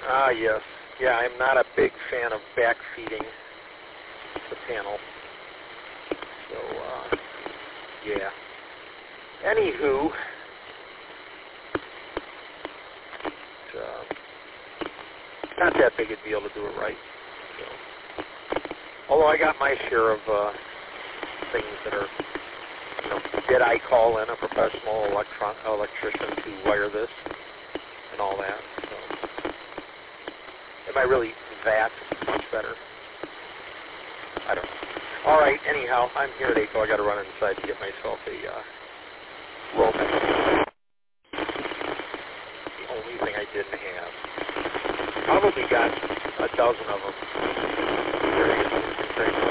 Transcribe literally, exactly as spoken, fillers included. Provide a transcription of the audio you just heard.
Ah, yes. Yeah, I'm not a big fan of backfeeding the panel. So, uh, yeah. Anywho, uh, not that big a deal to do it right. So, although I got my share of uh, things that are, you know, did I call in a professional electron electrician to wire this and all that? So, am I really that much better? I don't know. All right, anyhow, I'm here at A C O. I got to run inside to get myself a uh, rope. The only thing I didn't have. Probably got a dozen of them. There he is.